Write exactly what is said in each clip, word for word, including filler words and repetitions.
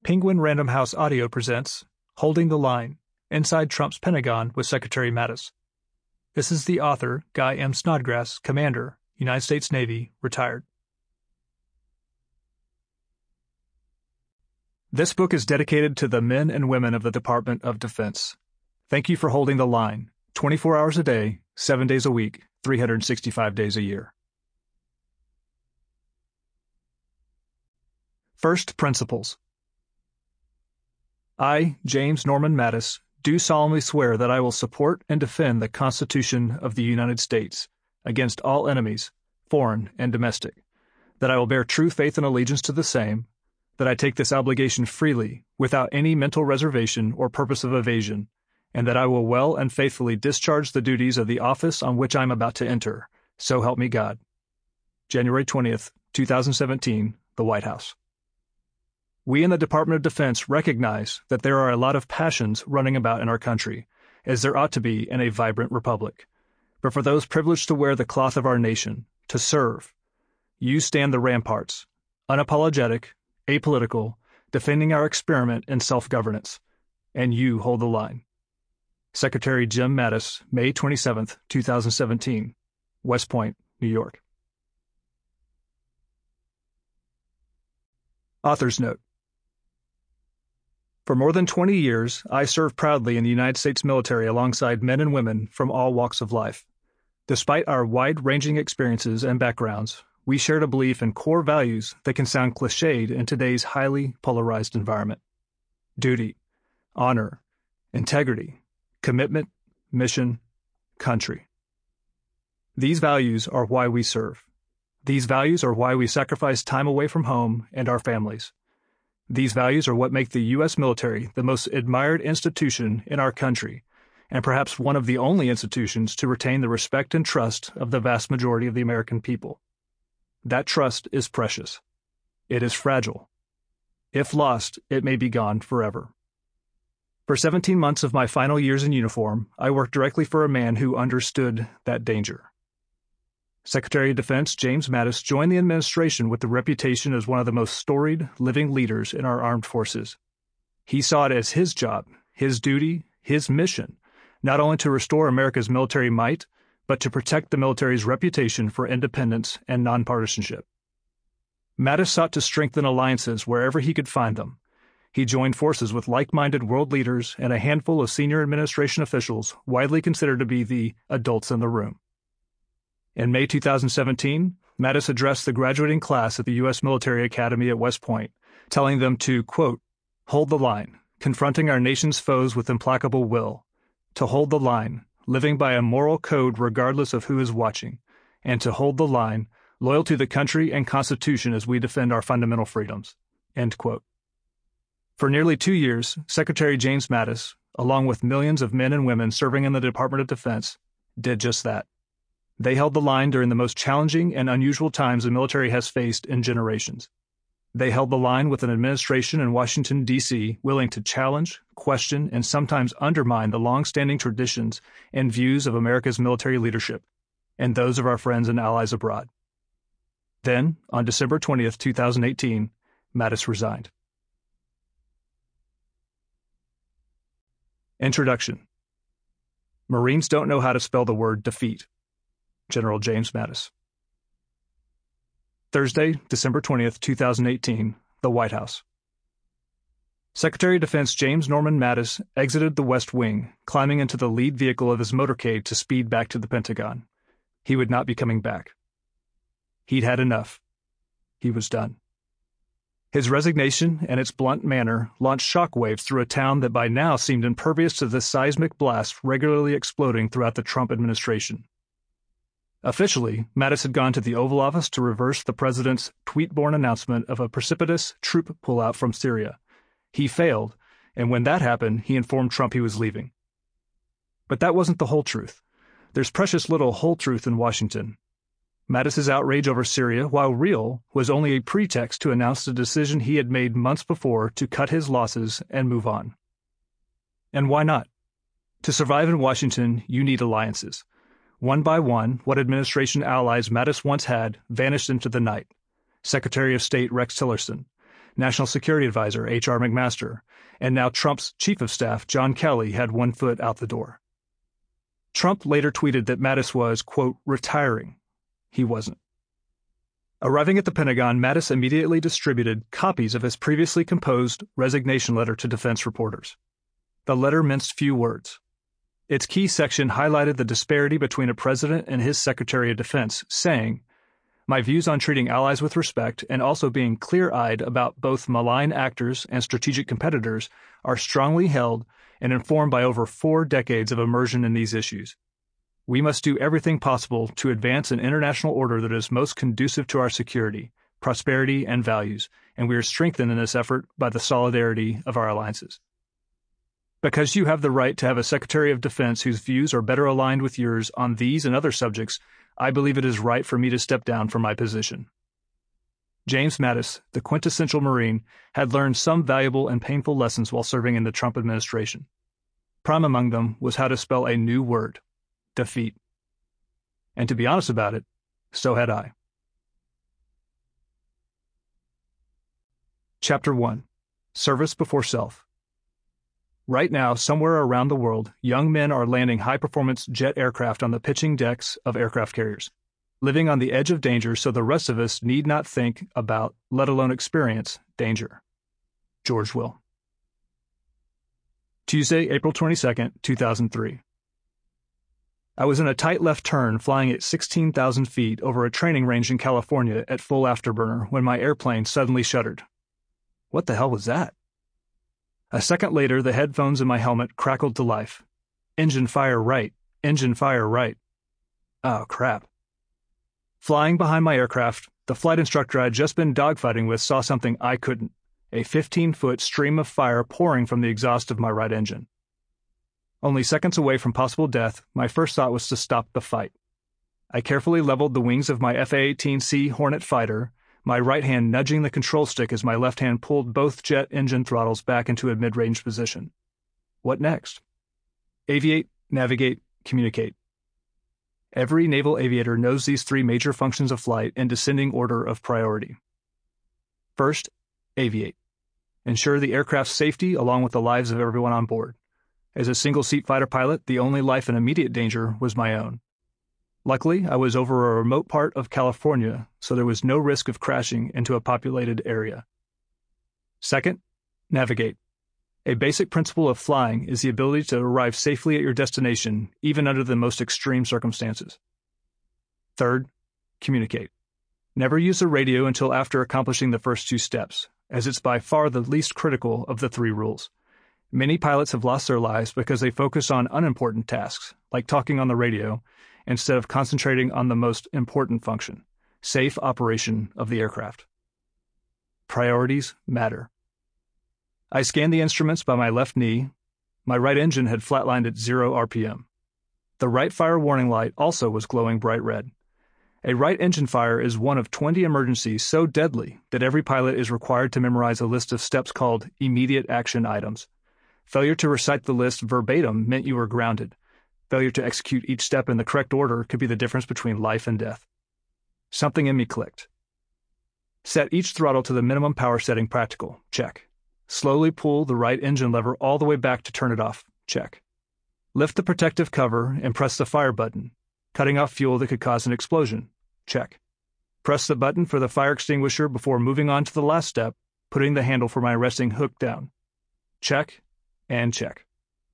Penguin Random House Audio presents Holding the Line, Inside Trump's Pentagon with Secretary Mattis. This is the author, Guy M. Snodgrass, Commander, United States Navy, retired. This book is dedicated to the men and women of the Department of Defense. Thank you for holding the line, twenty-four hours a day, seven days a week, three hundred sixty-five days a year. First Principles. I, James Norman Mattis, do solemnly swear that I will support and defend the Constitution of the United States against all enemies, foreign and domestic, that I will bear true faith and allegiance to the same, that I take this obligation freely, without any mental reservation or purpose of evasion, and that I will well and faithfully discharge the duties of the office on which I am about to enter. So help me God. January twentieth, two thousand seventeen, The White House. We in the Department of Defense recognize that there are a lot of passions running about in our country, as there ought to be in a vibrant republic. But for those privileged to wear the cloth of our nation, to serve, you stand the ramparts, unapologetic, apolitical, defending our experiment in self-governance, and you hold the line. Secretary Jim Mattis, May twenty-seventh, two thousand seventeen, West Point, New York. Author's Note. For more than twenty years, I served proudly in the United States military alongside men and women from all walks of life. Despite our wide-ranging experiences and backgrounds, we shared a belief in core values that can sound cliched in today's highly polarized environment. Duty, honor, integrity, commitment, mission, country. These values are why we serve. These values are why we sacrifice time away from home and our families. These values are what make the U S military the most admired institution in our country, and perhaps one of the only institutions to retain the respect and trust of the vast majority of the American people. That trust is precious. It is fragile. If lost, it may be gone forever. For seventeen months of my final years in uniform, I worked directly for a man who understood that danger. Secretary of Defense James Mattis joined the administration with the reputation as one of the most storied living leaders in our armed forces. He saw it as his job, his duty, his mission, not only to restore America's military might, but to protect the military's reputation for independence and nonpartisanship. Mattis sought to strengthen alliances wherever he could find them. He joined forces with like-minded world leaders and a handful of senior administration officials widely considered to be the adults in the room. In May two thousand seventeen, Mattis addressed the graduating class at the U S Military Academy at West Point, telling them to, quote, hold the line, confronting our nation's foes with implacable will, to hold the line, living by a moral code regardless of who is watching, and to hold the line, loyal to the country and Constitution as we defend our fundamental freedoms, end quote. For nearly two years, Secretary James Mattis, along with millions of men and women serving in the Department of Defense, did just that. They held the line during the most challenging and unusual times the military has faced in generations. They held the line with an administration in Washington, D C willing to challenge, question, and sometimes undermine the long-standing traditions and views of America's military leadership, and those of our friends and allies abroad. Then, on December twentieth, two thousand eighteen, Mattis resigned. Introduction. Marines don't know how to spell the word defeat. General James Mattis. Thursday, December twentieth, two thousand eighteen, The White House. Secretary of Defense James Norman Mattis exited the West Wing, climbing into the lead vehicle of his motorcade to speed back to the Pentagon. He would not be coming back. He'd had enough. He was done. His resignation and its blunt manner launched shockwaves through a town that by now seemed impervious to the seismic blast regularly exploding throughout the Trump administration. Officially, Mattis had gone to the Oval Office to reverse the president's tweet-borne announcement of a precipitous troop pullout from Syria. He failed, and when that happened, he informed Trump he was leaving. But that wasn't the whole truth. There's precious little whole truth in Washington. Mattis's outrage over Syria, while real, was only a pretext to announce the decision he had made months before to cut his losses and move on. And why not? To survive in Washington, you need alliances. One by one, what administration allies Mattis once had vanished into the night. Secretary of State Rex Tillerson, National Security Advisor H R McMaster, and now Trump's Chief of Staff John Kelly had one foot out the door. Trump later tweeted that Mattis was, quote, retiring. He wasn't. Arriving at the Pentagon, Mattis immediately distributed copies of his previously composed resignation letter to defense reporters. The letter minced few words. Its key section highlighted the disparity between a president and his Secretary of Defense, saying, "My views on treating allies with respect and also being clear-eyed about both malign actors and strategic competitors are strongly held and informed by over four decades of immersion in these issues. We must do everything possible to advance an international order that is most conducive to our security, prosperity, and values, and we are strengthened in this effort by the solidarity of our alliances. Because you have the right to have a Secretary of Defense whose views are better aligned with yours on these and other subjects, I believe it is right for me to step down from my position." James Mattis, the quintessential Marine, had learned some valuable and painful lessons while serving in the Trump administration. Prime among them was how to spell a new word: defeat. And to be honest about it, so had I. Chapter one. Service Before Self. Right now, somewhere around the world, young men are landing high-performance jet aircraft on the pitching decks of aircraft carriers, living on the edge of danger so the rest of us need not think about, let alone experience, danger. George Will. Tuesday, April twenty-second, two thousand three. I was in a tight left turn flying at sixteen thousand feet over a training range in California at full afterburner when my airplane suddenly shuddered. What the hell was that? A second later, the headphones in my helmet crackled to life. Engine fire right. Engine fire right. Oh, crap. Flying behind my aircraft, the flight instructor I'd just been dogfighting with saw something I couldn't: a fifteen-foot stream of fire pouring from the exhaust of my right engine. Only seconds away from possible death, my first thought was to stop the fight. I carefully leveled the wings of my F A eighteen C Hornet fighter, my right hand nudging the control stick as my left hand pulled both jet engine throttles back into a mid-range position. What next? Aviate, navigate, communicate. Every naval aviator knows these three major functions of flight in descending order of priority. First, aviate. Ensure the aircraft's safety along with the lives of everyone on board. As a single-seat fighter pilot, the only life in immediate danger was my own. Luckily, I was over a remote part of California, so there was no risk of crashing into a populated area. Second, navigate. A basic principle of flying is the ability to arrive safely at your destination, even under the most extreme circumstances. Third, communicate. Never use the radio until after accomplishing the first two steps, as it's by far the least critical of the three rules. Many pilots have lost their lives because they focus on unimportant tasks, like talking on the radio, instead of concentrating on the most important function: safe operation of the aircraft. Priorities matter. I scanned the instruments by my left knee. My right engine had flatlined at zero R P M. The right fire warning light also was glowing bright red. A right engine fire is one of twenty emergencies so deadly that every pilot is required to memorize a list of steps called immediate action items. Failure to recite the list verbatim meant you were grounded. Failure to execute each step in the correct order could be the difference between life and death. Something in me clicked. Set each throttle to the minimum power setting practical. Check. Slowly pull the right engine lever all the way back to turn it off. Check. Lift the protective cover and press the fire button, cutting off fuel that could cause an explosion. Check. Press the button for the fire extinguisher before moving on to the last step, putting the handle for my resting hook down. Check and check.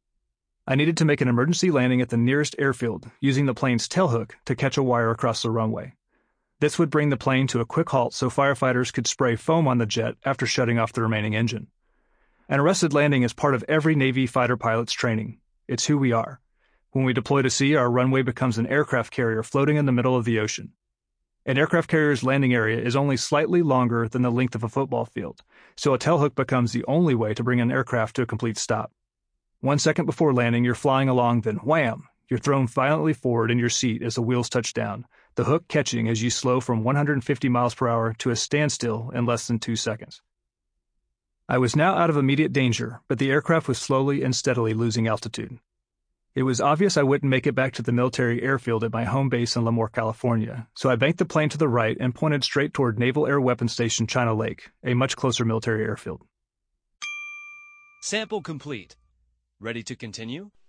I needed to make an emergency landing at the nearest airfield, using the plane's tailhook to catch a wire across the runway. This would bring the plane to a quick halt so firefighters could spray foam on the jet after shutting off the remaining engine. An arrested landing is part of every Navy fighter pilot's training. It's who we are. When we deploy to sea, our runway becomes an aircraft carrier floating in the middle of the ocean. An aircraft carrier's landing area is only slightly longer than the length of a football field, so a tailhook becomes the only way to bring an aircraft to a complete stop. One second before landing, you're flying along, then wham! You're thrown violently forward in your seat as the wheels touch down, the hook catching as you slow from one hundred fifty miles per hour to a standstill in less than two seconds. I was now out of immediate danger, but the aircraft was slowly and steadily losing altitude. It was obvious I wouldn't make it back to the military airfield at my home base in Lemoore, California, so I banked the plane to the right and pointed straight toward Naval Air Weapons Station China Lake, a much closer military airfield. Sample complete. Ready to continue?